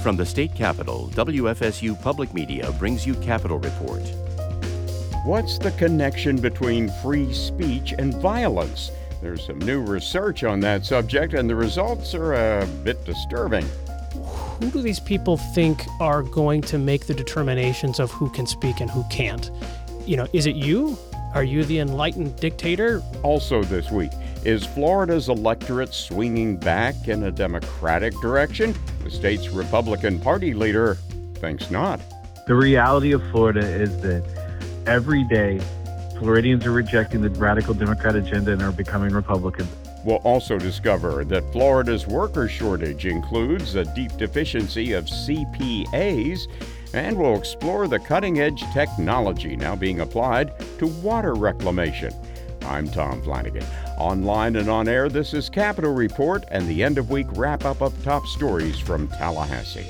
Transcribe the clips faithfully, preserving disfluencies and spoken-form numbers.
From the state capitol, W F S U Public Media brings you Capitol Report. What's the connection between free speech and violence? There's some new research on that subject, and the results are a bit disturbing. Who do these people think are going to make the determinations of who can speak and who can't? You know, is it you? Are you the enlightened dictator? Also this week, is Florida's electorate swinging back in a Democratic direction? The state's Republican Party leader thinks not. The reality of Florida is that every day, Floridians are rejecting the radical Democrat agenda and are becoming Republicans. We'll also discover that Florida's worker shortage includes a deep deficiency of C P As, and we'll explore the cutting-edge technology now being applied to water reclamation. I'm Tom Flanagan. Online and on air, this is Capitol Report and the end-of-week wrap-up of top stories from Tallahassee.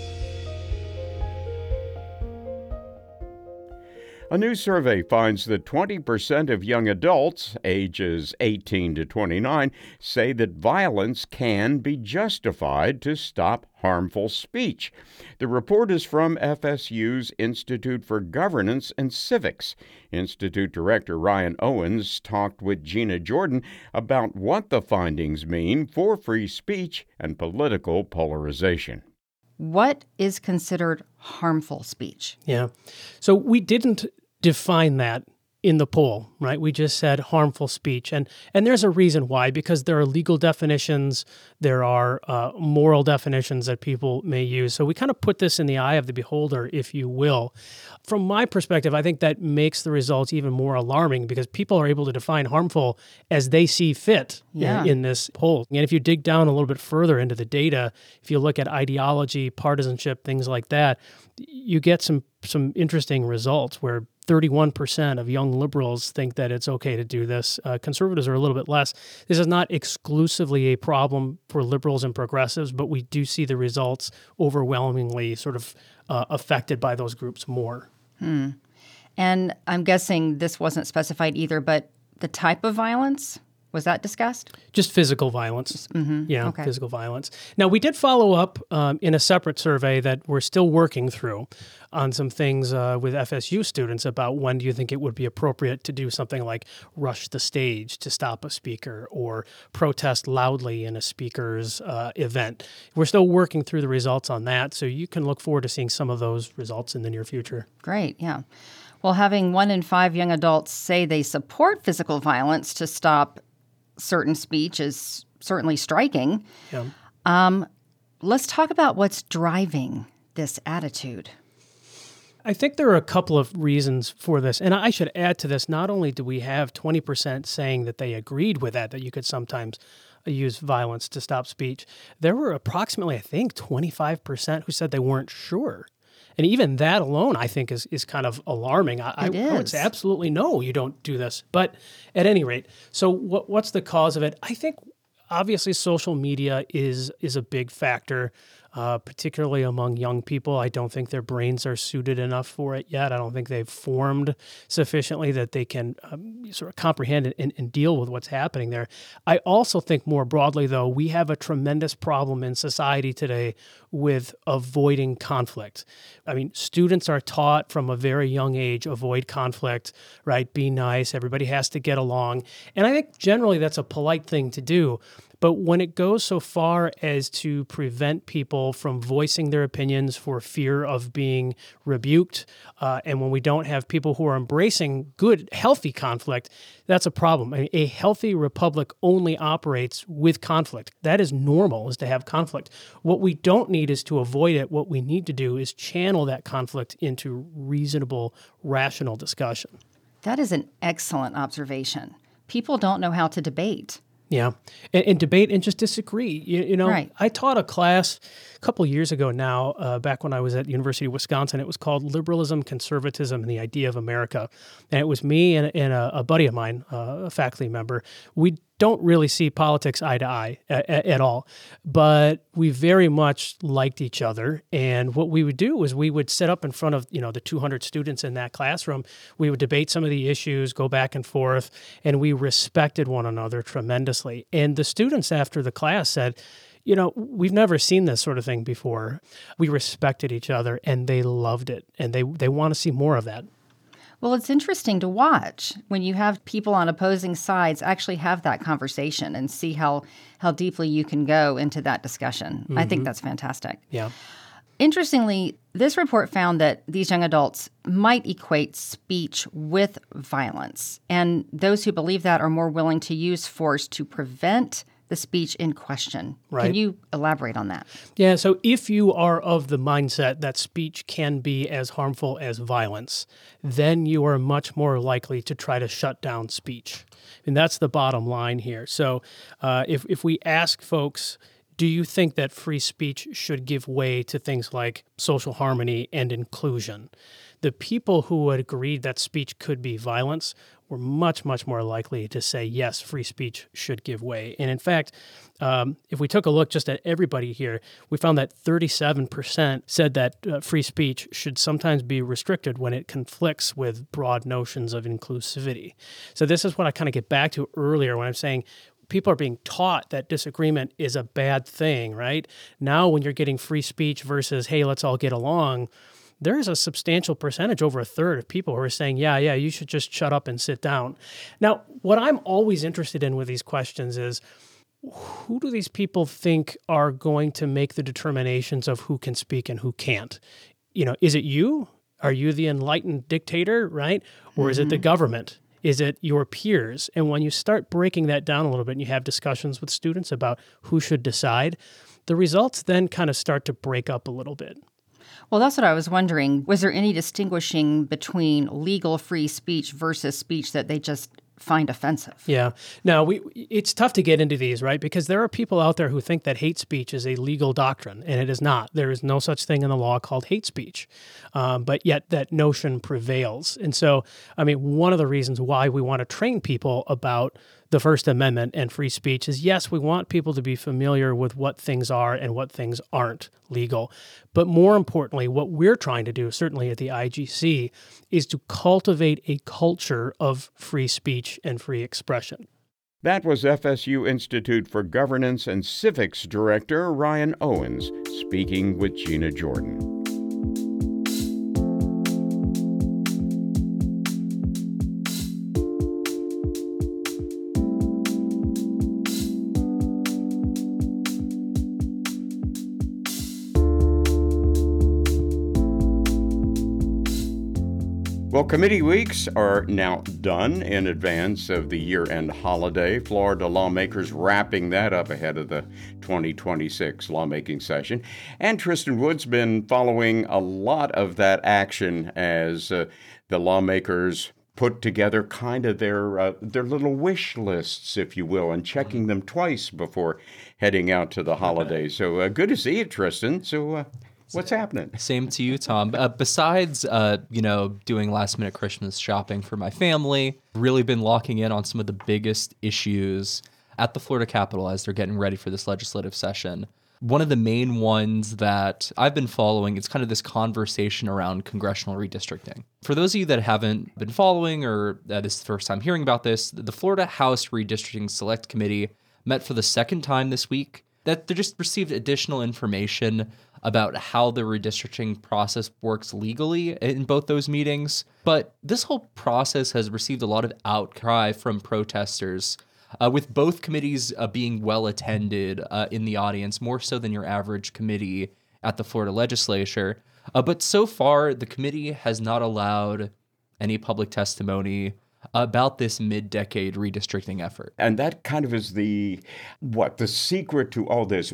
A new survey finds that twenty percent of young adults, ages eighteen to twenty-nine, say that violence can be justified to stop harmful speech. The report is from F S U's Institute for Governance and Civics. Institute Director Ryan Owens talked with Gina Jordan about what the findings mean for free speech and political polarization. What is considered harmful speech? Yeah. So we didn't define that in the poll, right? We just said harmful speech. And and there's a reason why, because there are legal definitions, there are uh, moral definitions that people may use. So we kind of put this in the eye of the beholder, if you will. From my perspective, I think that makes the results even more alarming because people are able to define harmful as they see fit yeah. in, in this poll. And if you dig down a little bit further into the data, if you look at ideology, partisanship, things like that, you get some some interesting results where thirty-one percent of young liberals think that it's okay to do this. Uh, conservatives are a little bit less. This is not exclusively a problem for liberals and progressives, but we do see the results overwhelmingly sort of uh, affected by those groups more. Hmm. And I'm guessing this wasn't specified either, but the type of violence, was that discussed? Just physical violence. Mm-hmm. Yeah, okay. Physical violence. Now, we did follow up um, in a separate survey that we're still working through on some things uh, with F S U students about when do you think it would be appropriate to do something like rush the stage to stop a speaker or protest loudly in a speaker's uh, event. We're still working through the results on that, so you can look forward to seeing some of those results in the near future. Great, yeah. Well, having one in five young adults say they support physical violence to stop certain speech is certainly striking. Yeah. Um, let's talk about what's driving this attitude. I think there are a couple of reasons for this. And I should add to this, not only do we have twenty percent saying that they agreed with that, that you could sometimes use violence to stop speech, there were approximately, I think, twenty-five percent who said they weren't sure. And even that alone, I think, is is kind of alarming. I, it I, is. I would say absolutely no, you don't do this. But at any rate, so what, what's the cause of it? I think obviously social media is is a big factor, uh, particularly among young people. I don't think their brains are suited enough for it yet. I don't think they've formed sufficiently that they can um, sort of comprehend and, and deal with what's happening there. I also think more broadly, though, we have a tremendous problem in society today with avoiding conflict. I mean, students are taught from a very young age, avoid conflict, right? Be nice. Everybody has to get along. And I think generally that's a polite thing to do. But when it goes so far as to prevent people from voicing their opinions for fear of being rebuked, uh, and when we don't have people who are embracing good, healthy conflict, that's a problem. I mean, a healthy republic only operates with conflict. That is normal, is to have conflict. What we don't need is to avoid it. What we need to do is channel that conflict into reasonable, rational discussion. That is an excellent observation. People don't know how to debate. Yeah, and, and debate and just disagree. You, you know, right. I taught a class a couple years ago now, uh, back when I was at the University of Wisconsin. It was called Liberalism, Conservatism, and the Idea of America. And it was me and, and a, a buddy of mine, uh, a faculty member. We don't really see politics eye to eye at, at all, but we very much liked each other. And what we would do was we would sit up in front of, you know, the two hundred students in that classroom. We would debate some of the issues, go back and forth, and we respected one another tremendously. And the students after the class said, you know, we've never seen this sort of thing before. We respected each other and they loved it, and they, they want to see more of that. Well, it's interesting to watch when you have people on opposing sides actually have that conversation and see how, how deeply you can go into that discussion. Mm-hmm. I think that's fantastic. Yeah. Interestingly, this report found that these young adults might equate speech with violence, and those who believe that are more willing to use force to prevent the speech in question. Right. Can you elaborate on that? Yeah, so if you are of the mindset that speech can be as harmful as violence, then you are much more likely to try to shut down speech. And that's the bottom line here. So uh, if, if we ask folks, do you think that free speech should give way to things like social harmony and inclusion? The people who would agree that speech could be violence were much, much more likely to say, yes, free speech should give way. And in fact, um, if we took a look just at everybody here, we found that thirty-seven percent said that uh, free speech should sometimes be restricted when it conflicts with broad notions of inclusivity. So this is what I kind of get back to earlier when I'm saying people are being taught that disagreement is a bad thing, right? Now when you're getting free speech versus, hey, let's all get along, there is a substantial percentage, over a third of people who are saying, yeah, yeah, you should just shut up and sit down. Now, what I'm always interested in with these questions is, who do these people think are going to make the determinations of who can speak and who can't? You know, is it you? Are you the enlightened dictator, right? Or mm-hmm. is it the government? Is it your peers? And when you start breaking that down a little bit and you have discussions with students about who should decide, the results then kind of start to break up a little bit. Well, that's what I was wondering. Was there any distinguishing between legal free speech versus speech that they just find offensive? Yeah. Now, we it's tough to get into these, right? Because there are people out there who think that hate speech is a legal doctrine, and it is not. There is no such thing in the law called hate speech, um, but yet that notion prevails. And so, I mean, one of the reasons why we want to train people about the First Amendment and free speech is, yes, we want people to be familiar with what things are and what things aren't legal. But more importantly, what we're trying to do, certainly at the I G C, is to cultivate a culture of free speech and free expression. That was F S U Institute for Governance and Civics Director Ryan Owens speaking with Gina Jordan. Well, committee weeks are now done in advance of the year-end holiday. Florida lawmakers wrapping that up ahead of the twenty twenty-six lawmaking session. And Tristan Wood's been following a lot of that action as uh, the lawmakers put together kind of their uh, their little wish lists, if you will, and checking them twice before heading out to the holidays. So uh, good to see you, Tristan. So uh, what's happening? Same to you, Tom. Uh, besides, uh, you know, doing last minute Christmas shopping for my family, really been locking in on some of the biggest issues at the Florida Capitol as they're getting ready for this legislative session. One of the main ones that I've been following is kind of this conversation around congressional redistricting. For those of you that haven't been following, or uh, this is the first time hearing about this, the Florida House Redistricting Select Committee met for the second time this week. That they just received additional information about how the redistricting process works legally in both those meetings. But this whole process has received a lot of outcry from protesters, uh, with both committees uh, being well attended uh, in the audience, more so than your average committee at the Florida legislature. Uh, but so far, the committee has not allowed any public testimony about this mid-decade redistricting effort. And that kind of is the, what, the secret to all this,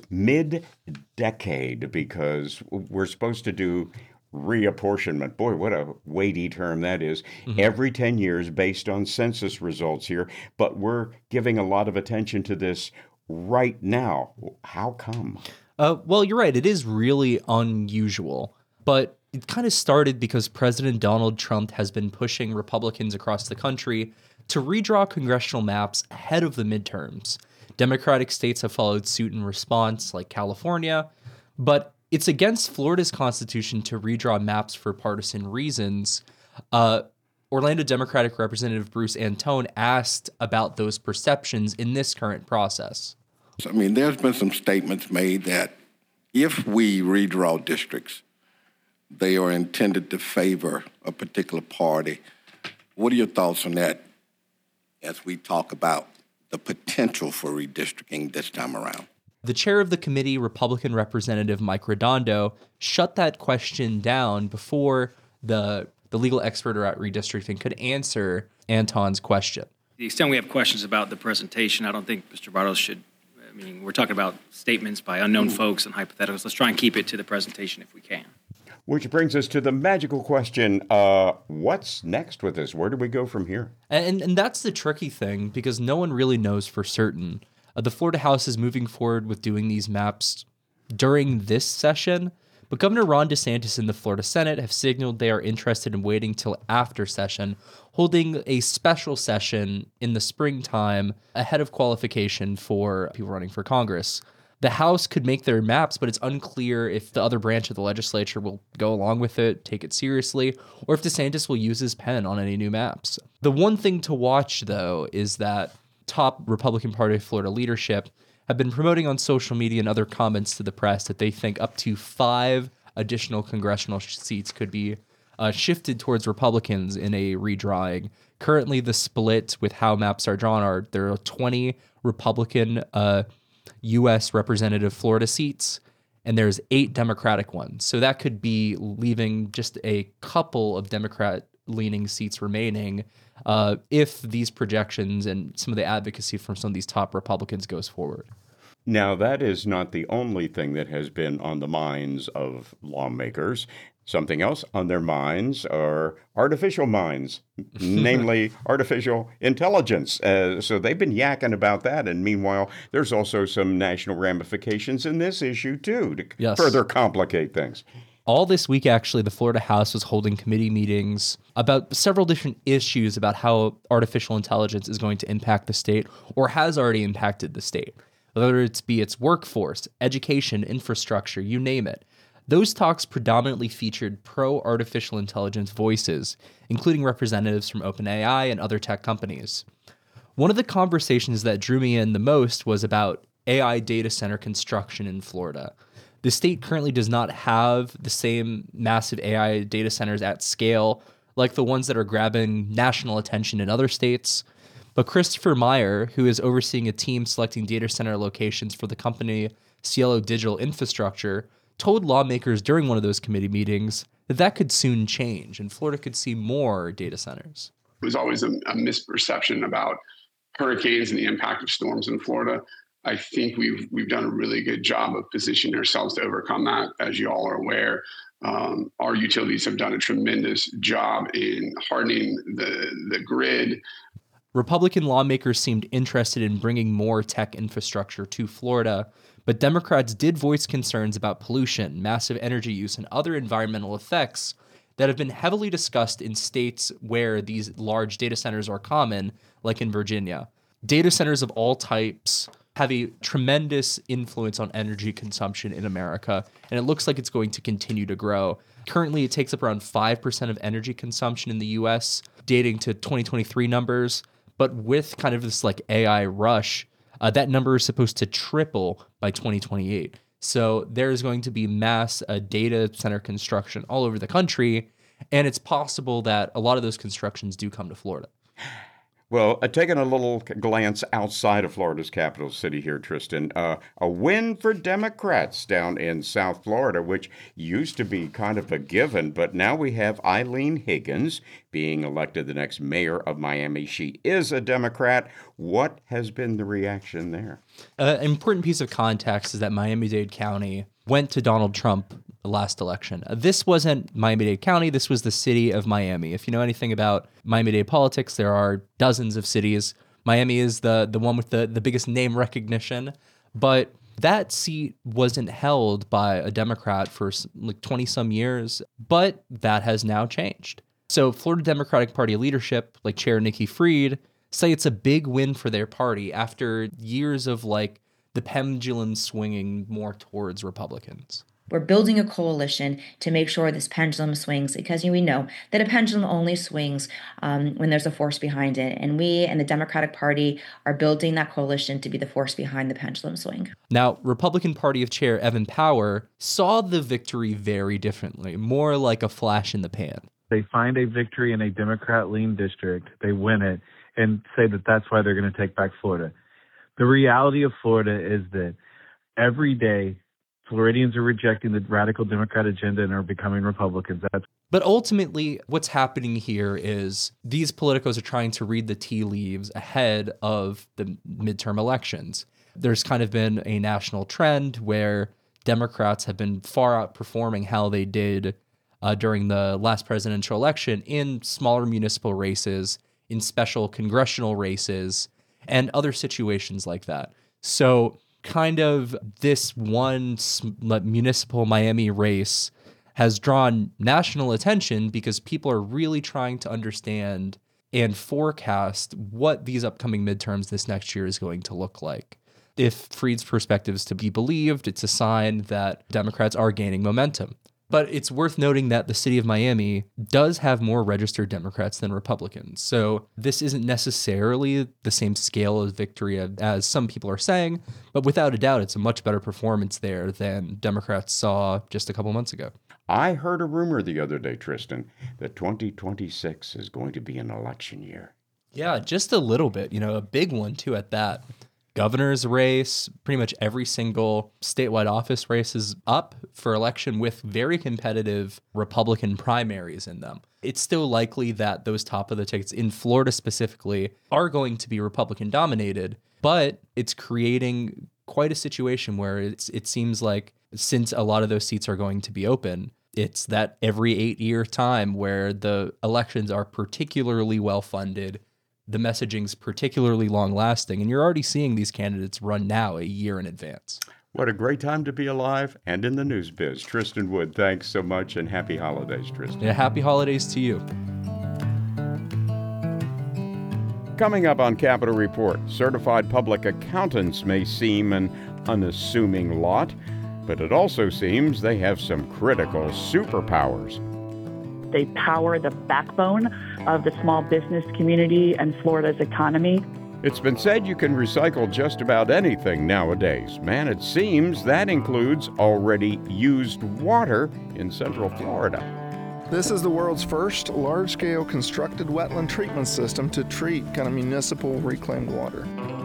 mid-decade, because we're supposed to do reapportionment. Boy, what a weighty term that is. Mm-hmm. Every ten years based on census results here, but we're giving a lot of attention to this right now. How come? Uh, well, you're right. It is really unusual, but it kind of started because President Donald Trump has been pushing Republicans across the country to redraw congressional maps ahead of the midterms. Democratic states have followed suit in response, like California, but it's against Florida's constitution to redraw maps for partisan reasons. Uh, Orlando Democratic Representative Bruce Antone asked about those perceptions in this current process. I mean, there's been some statements made that if we redraw districts, they are intended to favor a particular party. What are your thoughts on that as we talk about the potential for redistricting this time around? The chair of the committee, Republican Representative Mike Redondo, shut that question down before the, the legal expert at redistricting could answer Anton's question. To the extent we have questions about the presentation, I don't think Mister Bartos should, I mean, we're talking about statements by unknown folks and hypotheticals. Let's try and keep it to the presentation if we can. Which brings us to the magical question, uh, what's next with this? Where do we go from here? And, and that's the tricky thing, because no one really knows for certain. Uh, the Florida House is moving forward with doing these maps during this session, but Governor Ron DeSantis and the Florida Senate have signaled they are interested in waiting till after session, holding a special session in the springtime ahead of qualification for people running for Congress. The House could make their maps, but it's unclear if the other branch of the legislature will go along with it, take it seriously, or if DeSantis will use his pen on any new maps. The one thing to watch, though, is that top Republican Party of Florida leadership have been promoting on social media and other comments to the press that they think up to five additional congressional sh- seats could be uh, shifted towards Republicans in a redrawing. Currently, the split with how maps are drawn are there are twenty Republican uh, U S representative Florida seats, and there's eight Democratic ones. So that could be leaving just a couple of Democrat-leaning seats remaining uh, if these projections and some of the advocacy from some of these top Republicans goes forward. Now, that is not the only thing that has been on the minds of lawmakers. Something else on their minds are artificial minds, namely artificial intelligence. Uh, so they've been yakking about that. And meanwhile, there's also some national ramifications in this issue, too, to yes. further complicate things. All this week, actually, the Florida House was holding committee meetings about several different issues about how artificial intelligence is going to impact the state or has already impacted the state, whether it's be its workforce, education, infrastructure, you name it. Those talks predominantly featured pro-artificial intelligence voices, including representatives from OpenAI and other tech companies. One of the conversations that drew me in the most was about A I data center construction in Florida. The state currently does not have the same massive A I data centers at scale like the ones that are grabbing national attention in other states. But Christopher Meyer, who is overseeing a team selecting data center locations for the company Cielo Digital Infrastructure, told lawmakers during one of those committee meetings that that could soon change and Florida could see more data centers. There's always a, a misperception about hurricanes and the impact of storms in Florida. I think we've we've done a really good job of positioning ourselves to overcome that. As you all are aware, um, our utilities have done a tremendous job in hardening the, the grid. Republican lawmakers seemed interested in bringing more tech infrastructure to Florida, but Democrats did voice concerns about pollution, massive energy use, and other environmental effects that have been heavily discussed in states where these large data centers are common, like in Virginia. Data centers of all types have a tremendous influence on energy consumption in America, and it looks like it's going to continue to grow. Currently, it takes up around five percent of energy consumption in the U S, dating to twenty twenty-three numbers, but with kind of this like A I rush, uh, that number is supposed to triple by twenty twenty-eight. So there's going to be mass uh, data center construction all over the country, and it's possible that a lot of those constructions do come to Florida. Well, uh, taking a little glance outside of Florida's capital city here, Tristan, uh, a win for Democrats down in South Florida, which used to be kind of a given, but now we have Eileen Higgins being elected the next mayor of Miami. She is a Democrat. What has been the reaction there? Uh, an important piece of context is that Miami-Dade County went to Donald Trump last election. Uh, this wasn't Miami-Dade County. This was the city of Miami. If you know anything about Miami-Dade politics, there are dozens of cities. Miami is the the one with the, the biggest name recognition. But that seat wasn't held by a Democrat for like twenty-some years. But that has now changed. So Florida Democratic Party leadership, like Chair Nikki Fried, say it's a big win for their party after years of like the pendulum swinging more towards Republicans. We're building a coalition to make sure this pendulum swings, because we know that a pendulum only swings um, when there's a force behind it. And we and the Democratic Party are building that coalition to be the force behind the pendulum swing. Now, Republican Party of Chair Evan Power saw the victory very differently, more like a flash in the pan. They find a victory in a Democrat-lean district, they win it, and say that that's why they're going to take back Florida. The reality of Florida is that every day, Floridians are rejecting the radical Democrat agenda and are becoming Republicans. That's But ultimately, what's happening here is these politicos are trying to read the tea leaves ahead of the midterm elections. There's kind of been a national trend where Democrats have been far outperforming how they did uh, during the last presidential election in smaller municipal races, in special congressional races, and other situations like that. So kind of this one municipal Miami race has drawn national attention because people are really trying to understand and forecast what these upcoming midterms this next year is going to look like. If Freed's perspective is to be believed, it's a sign that Democrats are gaining momentum. But it's worth noting that the city of Miami does have more registered Democrats than Republicans. So this isn't necessarily the same scale of victory as some people are saying, but without a doubt, it's a much better performance there than Democrats saw just a couple months ago. I heard a rumor the other day, Tristan, that twenty twenty-six is going to be an election year. Yeah, just a little bit, you know, a big one too at that. Governor's race, pretty much every single statewide office race is up for election with very competitive Republican primaries in them. It's still likely that those top of the tickets in Florida specifically are going to be Republican dominated, but it's creating quite a situation where it's, it seems like since a lot of those seats are going to be open, it's that every eight year time where the elections are particularly well funded, the messaging's particularly long-lasting, and you're already seeing these candidates run now a year in advance. What a great time to be alive and in the news biz. Tristan Wood, thanks so much, and happy holidays, Tristan. Yeah, happy holidays to you. Coming up on Capitol Report, certified public accountants may seem an unassuming lot, but it also seems they have some critical superpowers. They power the backbone of the small business community and Florida's economy. It's been said you can recycle just about anything nowadays. Man, it seems that includes already used water in Central Florida. This is the world's first large-scale constructed wetland treatment system to treat kind of municipal reclaimed water.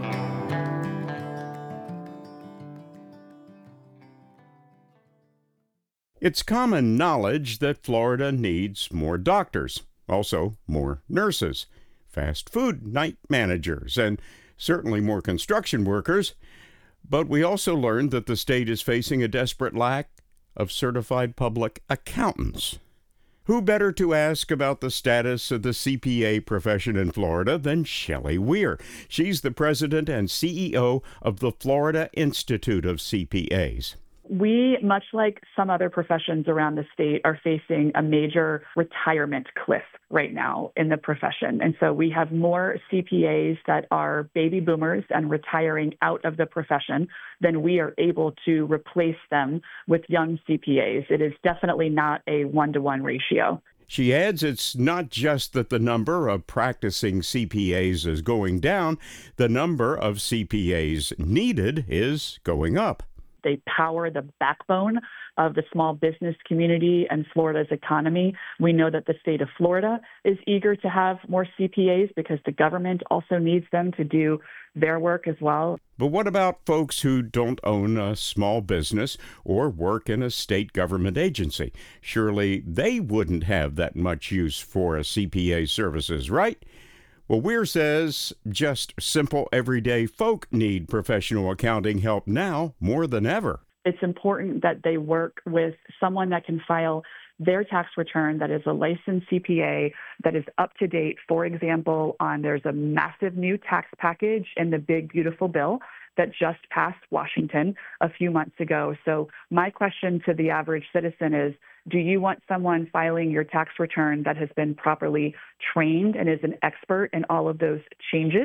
It's common knowledge that Florida needs more doctors, also more nurses, fast food night managers, and certainly more construction workers. But we also learned that the state is facing a desperate lack of certified public accountants. Who better to ask about the status of the C P A profession in Florida than Shelley Weir? She's the president and C E O of the Florida Institute of C P As. We, much like some other professions around the state, are facing a major retirement cliff right now in the profession. And so we have more C P As that are baby boomers and retiring out of the profession than we are able to replace them with young C P As. It is definitely not a one-to-one ratio. She adds it's not just that the number of practicing C P As is going down, the number of C P As needed is going up. They power the backbone of the small business community and Florida's economy. We know that the state of Florida is eager to have more C P As because the government also needs them to do their work as well. But what about folks who don't own a small business or work in a state government agency? Surely they wouldn't have that much use for a C P A services, right? Well, Weir says just simple everyday folk need professional accounting help now more than ever. It's important that they work with someone that can file their tax return that is a licensed C P A that is up to date. For example, on there's a massive new tax package in the Big Beautiful Bill that just passed Washington a few months ago. So my question to the average citizen is, do you want someone filing your tax return that has been properly trained and is an expert in all of those changes?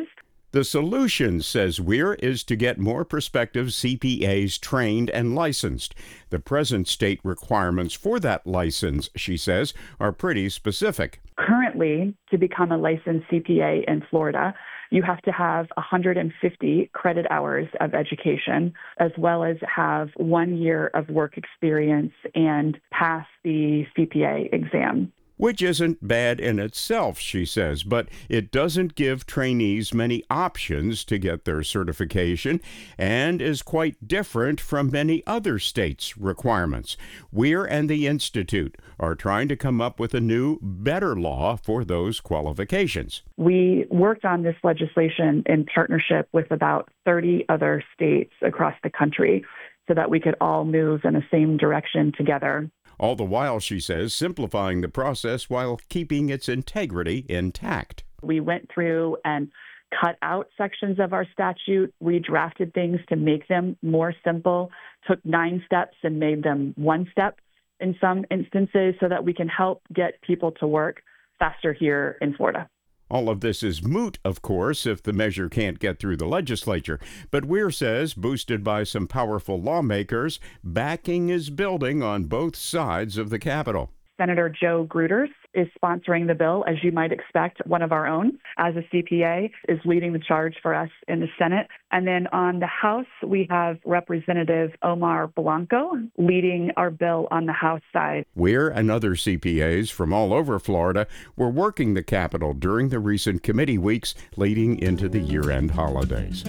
The solution, says Weir, is to get more prospective C P As trained and licensed. The present state requirements for that license, she says, are pretty specific. Currently, to become a licensed C P A in Florida, you have to have one hundred fifty credit hours of education, as well as have one year of work experience and pass the C P A exam. Which isn't bad in itself, she says, but it doesn't give trainees many options to get their certification and is quite different from many other states' requirements. Weir and the Institute are trying to come up with a new, better law for those qualifications. We worked on this legislation in partnership with about thirty other states across the country so that we could all move in the same direction together. All the while, she says, simplifying the process while keeping its integrity intact. We went through and cut out sections of our statute, redrafted things to make them more simple, took nine steps and made them one step in some instances so that we can help get people to work faster here in Florida. All of this is moot, of course, if the measure can't get through the legislature. But Weir says, boosted by some powerful lawmakers, backing is building on both sides of the Capitol. Senator Joe Gruters is sponsoring the bill, as you might expect. One of our own, as a C P A, is leading the charge for us in the Senate. And then on the House, we have Representative Omar Blanco leading our bill on the House side. Weir and other C P As from all over Florida were working the Capitol during the recent committee weeks leading into the year-end holidays.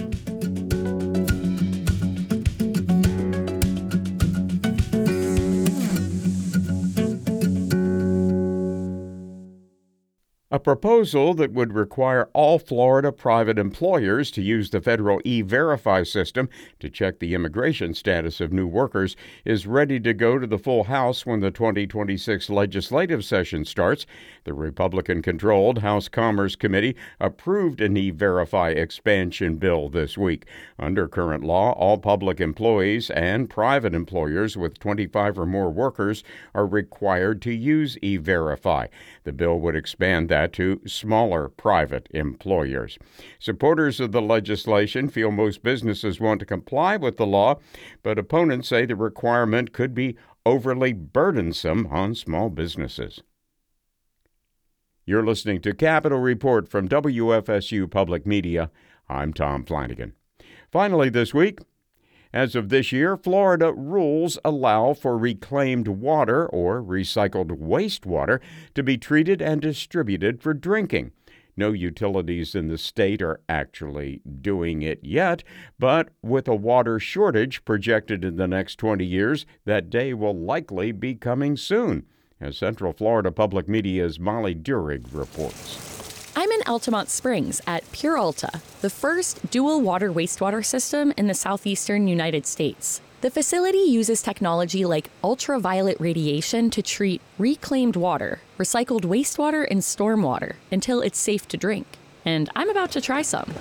A proposal that would require all Florida private employers to use the federal E-Verify system to check the immigration status of new workers is ready to go to the full House when the twenty twenty-six legislative session starts. The Republican-controlled House Commerce Committee approved an E-Verify expansion bill this week. Under current law, all public employees and private employers with twenty-five or more workers are required to use E-Verify. The bill would expand that to smaller private employers. Supporters of the legislation feel most businesses want to comply with the law, but opponents say the requirement could be overly burdensome on small businesses. You're listening to Capitol Report from W F S U Public Media. I'm Tom Flanagan. Finally this week, as of this year, Florida rules allow for reclaimed water or recycled wastewater to be treated and distributed for drinking. No utilities in the state are actually doing it yet, but with a water shortage projected in the next twenty years, that day will likely be coming soon, as Central Florida Public Media's Molly Durig reports. I'm in Altamont Springs at Pure Alta, the first dual water wastewater system in the southeastern United States. The facility uses technology like ultraviolet radiation to treat reclaimed water, recycled wastewater, and stormwater until it's safe to drink. And I'm about to try some.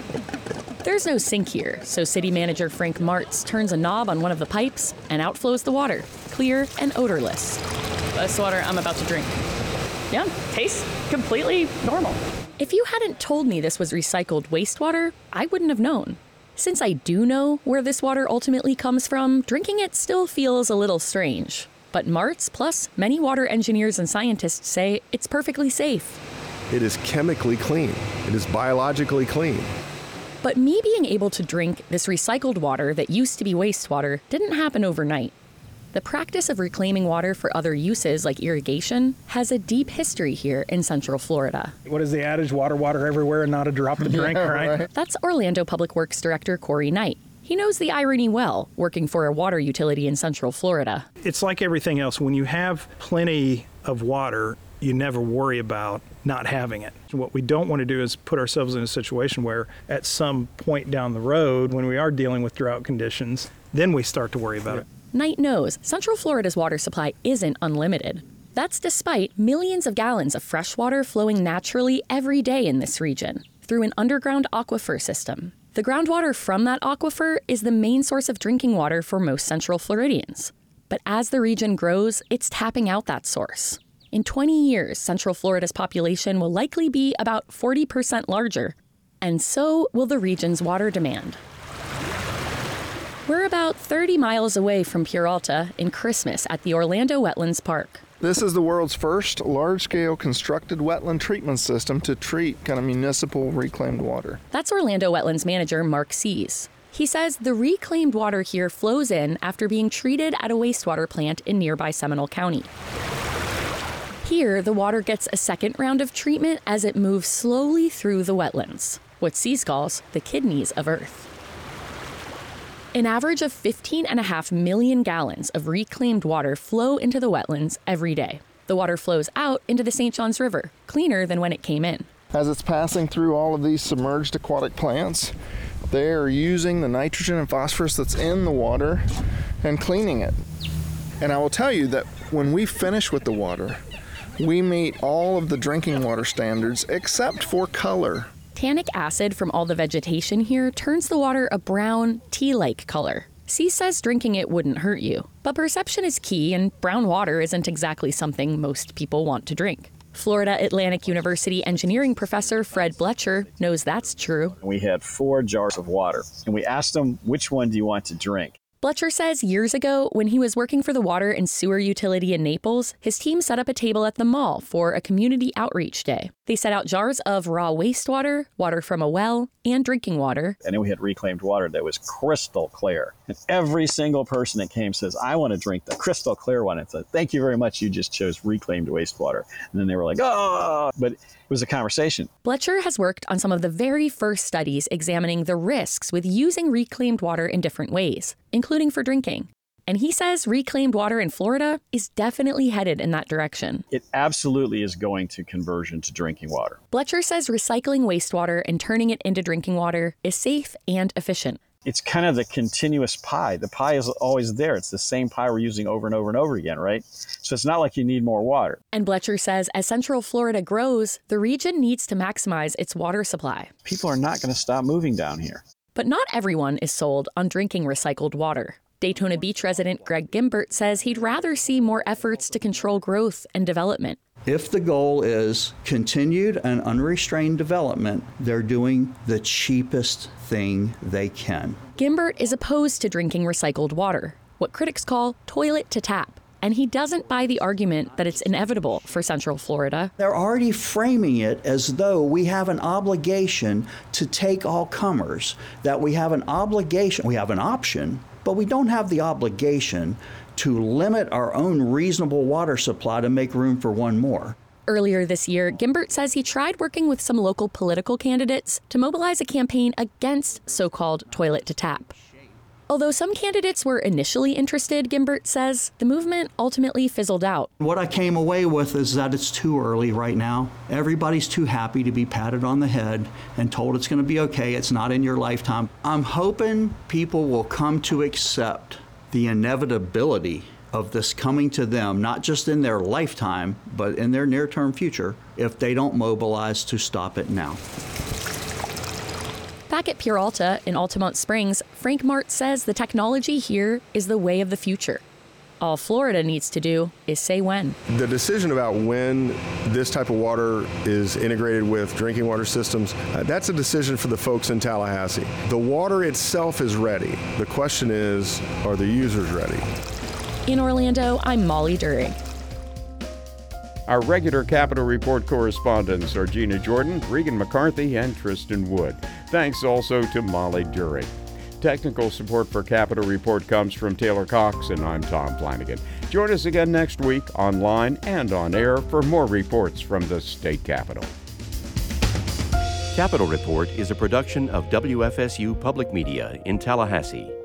There's no sink here, so City Manager Frank Martz turns a knob on one of the pipes and out flows the water, clear and odorless. That's the water I'm about to drink. Yeah, tastes completely normal. If you hadn't told me this was recycled wastewater, I wouldn't have known. Since I do know where this water ultimately comes from, drinking it still feels a little strange. But Martz, plus many water engineers and scientists say it's perfectly safe. It is chemically clean. It is biologically clean. But me being able to drink this recycled water that used to be wastewater didn't happen overnight. The practice of reclaiming water for other uses like irrigation has a deep history here in Central Florida. What is the adage? Water, water everywhere and not a drop to drink, Yeah, right? right? That's Orlando Public Works Director Corey Knight. He knows the irony well, working for a water utility in Central Florida. It's like everything else. When you have plenty of water, you never worry about not having it. What we don't want to do is put ourselves in a situation where at some point down the road, when we are dealing with drought conditions, then we start to worry about it. Knight knows Central Florida's water supply isn't unlimited. That's despite millions of gallons of fresh water flowing naturally every day in this region through an underground aquifer system. The groundwater from that aquifer is the main source of drinking water for most Central Floridians. But as the region grows, it's tapping out that source. In twenty years, Central Florida's population will likely be about forty percent larger. and so will the region's water demand. We're about thirty miles away from Pure Alta in Christmas at the Orlando Wetlands Park. This is the world's first large-scale constructed wetland treatment system to treat kind of municipal reclaimed water. That's Orlando Wetlands manager Mark Sees. He says the reclaimed water here flows in after being treated at a wastewater plant in nearby Seminole County. Here, the water gets a second round of treatment as it moves slowly through the wetlands, what Sees calls the kidneys of Earth. An average of fifteen and a half million gallons of reclaimed water flow into the wetlands every day. The water flows out into the Saint Johns River, cleaner than when it came in. As it's passing through all of these submerged aquatic plants, they are using the nitrogen and phosphorus that's in the water and cleaning it. And I will tell you that when we finish with the water, we meet all of the drinking water standards except for color. Tannic acid from all the vegetation here turns the water a brown, tea-like color. Sees says drinking it wouldn't hurt you, but perception is key, and brown water isn't exactly something most people want to drink. Florida Atlantic University engineering professor Fred Blecher knows that's true. We had four jars of water, and we asked them, which one do you want to drink? Blecher says years ago, when he was working for the water and sewer utility in Naples, his team set up a table at the mall for a community outreach day. They set out jars of raw wastewater, water from a well, and drinking water. And then we had reclaimed water that was crystal clear. And every single person that came says, I want to drink the crystal clear one. And said, thank you very much. You just chose reclaimed wastewater. And then they were like, oh, but it was a conversation. Blecher has worked on some of the very first studies examining the risks with using reclaimed water in different ways, including for drinking. And he says reclaimed water in Florida is definitely headed in that direction. It absolutely is going to conversion to drinking water. Blecher says recycling wastewater and turning it into drinking water is safe and efficient. It's kind of the continuous pie. The pie is always there. It's the same pie we're using over and over and over again, right? So it's not like you need more water. And Blecher says as Central Florida grows, the region needs to maximize its water supply. People are not going to stop moving down here. But not everyone is sold on drinking recycled water. Daytona Beach resident Greg Gimbert says he'd rather see more efforts to control growth and development. If the goal is continued and unrestrained development, they're doing the cheapest thing they can. Gimbert is opposed to drinking recycled water, what critics call toilet to tap. And he doesn't buy the argument that it's inevitable for Central Florida. They're already framing it as though we have an obligation to take all comers, that we have an obligation, we have an option, but we don't have the obligation to limit our own reasonable water supply to make room for one more. Earlier this year, Gimbert says he tried working with some local political candidates to mobilize a campaign against so-called toilet to tap. Although some candidates were initially interested, Gimbert says, the movement ultimately fizzled out. What I came away with is that it's too early right now. Everybody's too happy to be patted on the head and told it's going to be okay, it's not in your lifetime. I'm hoping people will come to accept the inevitability of this coming to them, not just in their lifetime, but in their near-term future, if they don't mobilize to stop it now. Back at Pure Alta in Altamont Springs, Frank Mart says the technology here is the way of the future. All Florida needs to do is say when. The decision about when this type of water is integrated with drinking water systems, uh, that's a decision for the folks in Tallahassee. The water itself is ready. The question is, are the users ready? In Orlando, I'm Molly Durig. Our regular Capitol Report correspondents are Gina Jordan, Regan McCarthy, and Tristan Wood. Thanks also to Molly Durig. Technical support for Capitol Report comes from Taylor Cox, and I'm Tom Flanagan. Join us again next week, online and on air, for more reports from the state capitol. Capitol Report is a production of W F S U Public Media in Tallahassee.